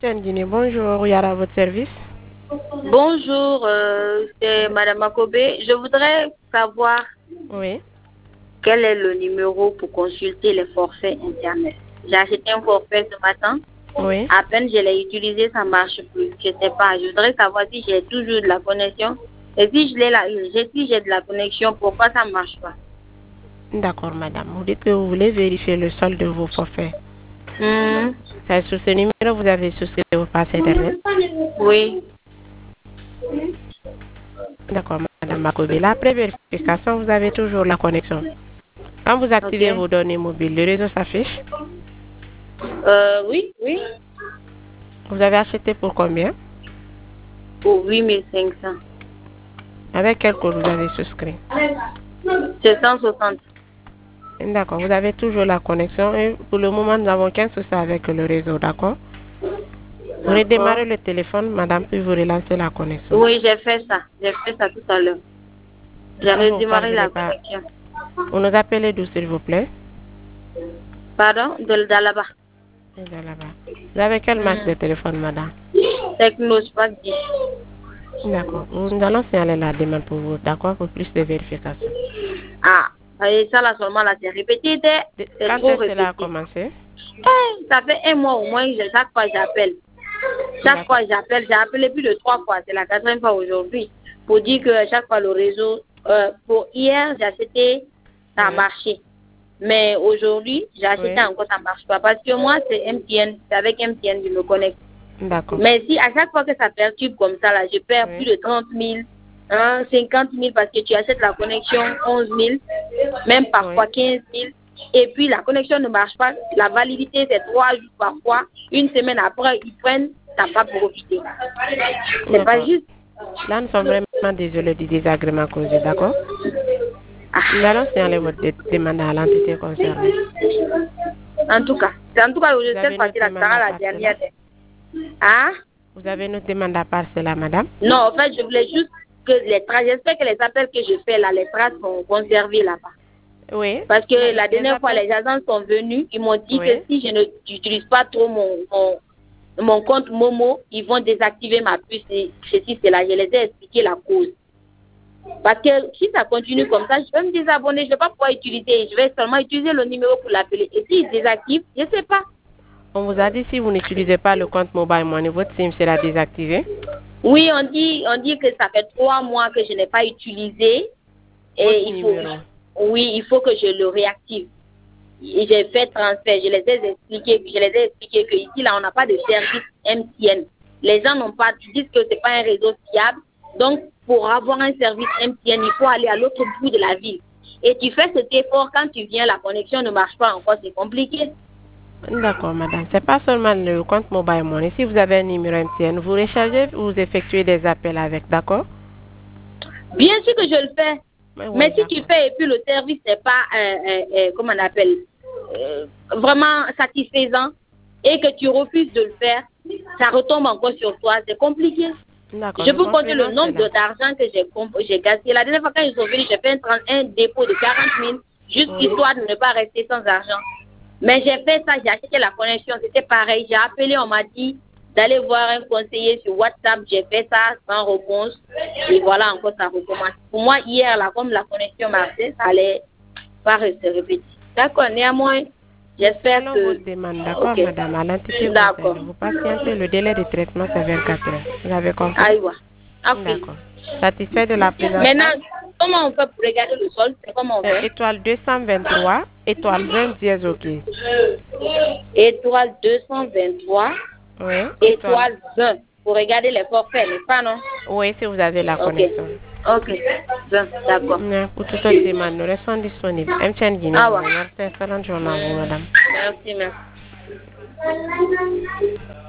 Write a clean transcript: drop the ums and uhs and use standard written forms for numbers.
Guinée, bonjour, Yara, à votre service. Bonjour, c'est Madame Makobé. Je voudrais savoir Oui. quel est le numéro pour consulter les forfaits Internet. J'ai acheté un forfait ce matin. Oui. À peine je l'ai utilisé, ça ne marche plus. Je ne sais pas. Je voudrais savoir si j'ai toujours de la connexion. Et si j'ai de la connexion, pourquoi ça ne marche pas? D'accord, madame. Vous dites que vous voulez vérifier le solde de vos forfaits. C'est sur ce numéro que vous avez souscrit au pass Internet. Oui. D'accord, madame Makobé. La pré-vérification, vous avez toujours la connexion. Quand vous activez vos données mobiles, le réseau s'affiche. Oui. Vous avez acheté pour combien? Pour 8500. Avec quel code vous avez souscrit? 760. D'accord, vous avez toujours la connexion et pour le moment, nous n'avons qu'un souci avec le réseau, d'accord? Vous redémarrez le téléphone, madame, puis vous relancez la connexion. Oui, j'ai fait ça. J'ai fait ça tout à l'heure. J'ai redémarré la connexion. Vous nous appelez d'où, s'il vous plaît? Pardon? De là-bas. Vous avez quelle marque de téléphone, madame? Techno Spark 10. D'accord. Nous allons signaler la demande pour vous, d'accord, pour plus de vérification. Ah, et ça là seulement là, c'est répété. C'est quand trop est-ce que répété. cela a commencé? Ça fait un mois au moins, chaque fois j'appelle. Chaque fois j'appelle, j'ai appelé plus de 3 fois. C'est la 4e fois aujourd'hui. Pour dire que chaque fois le réseau, pour hier, j'ai acheté, ça a marché. Mais aujourd'hui, j'ai acheté encore, ça ne marche pas. Parce que moi, c'est MTN, c'est avec MTN, je me connecte. D'accord. Mais si à chaque fois que ça perturbe comme ça, là, je perds plus de 30 000, 50 000 parce que tu achètes la connexion 11 000, même parfois 15 000. Et puis la connexion ne marche pas. La validité, c'est 3 jours parfois. Une semaine après, ils prennent, tu n'as pas profité. C'est pas juste. Là, nous sommes vraiment désolés du désagrément causé, d'accord? Nous allons signaler votre demande à l'entité concernée. En tout cas, je sais pas si la sera la dernière. Hein? Vous avez noté mandat par cela, madame? Non, en fait, je voulais juste que les traces, j'espère que les appels que je fais là, les traces sont conservées là-bas. Oui. Parce que la dernière fois, les agents sont venus, ils m'ont dit que si je n'utilise pas trop mon compte Momo, ils vont désactiver ma puce. Et ceci, c'est là, je les ai expliqué la cause. Parce que si ça continue comme ça, je vais me désabonner, je ne vais pas pouvoir utiliser, je vais seulement utiliser le numéro pour l'appeler. Et s'ils désactivent, je ne sais pas. On vous a dit si vous n'utilisez pas le compte Mobile Money, votre SIM sera désactivé? Oui, on dit que ça fait 3 mois que je n'ai pas utilisé. Et il faut que je le réactive. Et j'ai fait transfert, je les ai expliqué que ici là on n'a pas de service MTN. Les gens n'ont pas, ils disent que c'est pas un réseau fiable. Donc pour avoir un service MTN, il faut aller à l'autre bout de la ville. Et tu fais cet effort, quand tu viens, la connexion ne marche pas encore, c'est compliqué. D'accord, madame. C'est pas seulement le compte Mobile Money. Si vous avez un numéro MTN, vous rechargez ou vous effectuez des appels avec, d'accord? Bien sûr que je le fais. Mais si tu fais et puis le service n'est pas, comment on appelle, vraiment satisfaisant et que tu refuses de le faire, ça retombe encore sur toi. C'est compliqué. Je peux compter le nombre d'argent que j'ai gaspillé. La dernière fois quand ils sont venus, j'ai fait un dépôt de 40 000 juste histoire de ne pas rester sans argent. Mais j'ai fait ça, j'ai acheté la connexion, c'était pareil. J'ai appelé, on m'a dit d'aller voir un conseiller sur WhatsApp. J'ai fait ça sans réponse. Et voilà, encore ça recommence. Pour moi, hier, là, comme la connexion marchait, ça allait pas se répéter. D'accord, néanmoins, j'espère que... Votre demande, d'accord, madame, à l'entité concernée. Vous patientez, le délai de traitement, c'est 24 heures. Vous avez compris? Aïwa. D'accord. Satisfait de la prise en charge? Maintenant, comment on peut regarder le solde? Comment on fait? Étoile 223, étoile 20 dièse OK. Étoile 223, étoile 20. Pour regarder les forfaits, n'est-ce pas, non? Oui, si vous avez la connexion. Ok, d'accord. Pour toute autre demande, nous restons disponibles. MTN Guinée, merci, excellente journée à vous, madame. Merci.